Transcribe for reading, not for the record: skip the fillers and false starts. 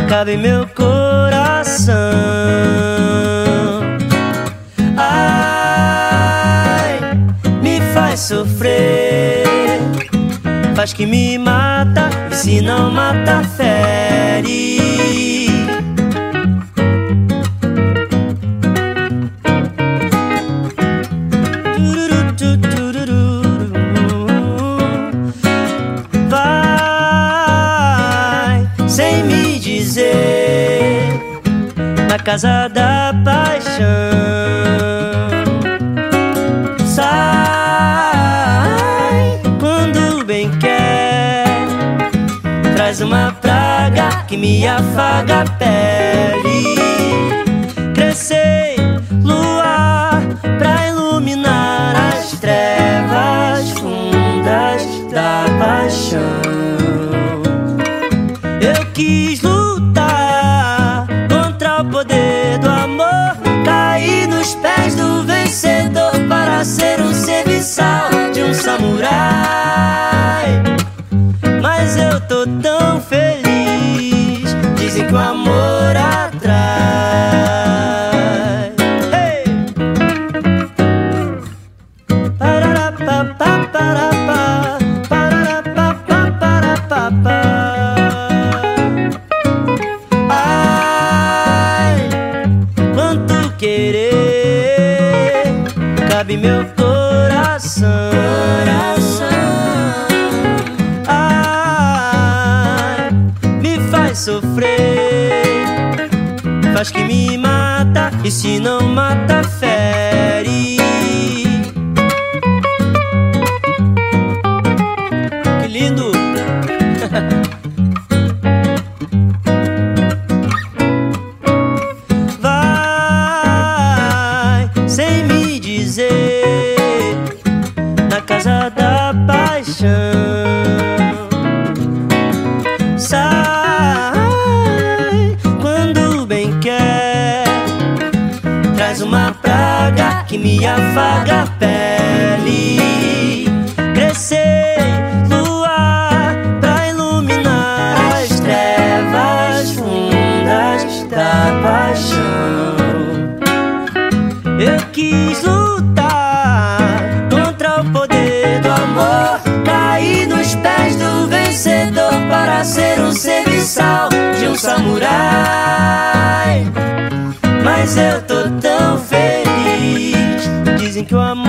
cabe em meu coração. Ai, me faz sofrer, faz que me mata, e se não mata, fere. Sem me dizer, na casa da paixão. Sai quando bem quer, traz uma praga que me afaga a pele. Crescei luar pra iluminar as trevas fundas da paixão. Eu quis lutar contra o poder do amor, caí nos pés do vencedor para ser um serviçal de um samurai. Mas eu tô tão feliz, dizem que o amor atrai. Hey! Pararapapá, parapá, pararapapá, parapapá. Querer cabe meu coração. Ai, me faz sofrer, faz que me mata, e se não mata, fere. Que lindo! Sem me dizer, na casa da paixão. Sai quando bem quer, traz uma praga que me afaga a pele. Crescei luar pra iluminar as trevas fundas da paixão. Eu quis lutar contra o poder do amor, caí nos pés do vencedor para ser um serviçal de um samurai. Mas eu tô tão feliz, dizem que o amor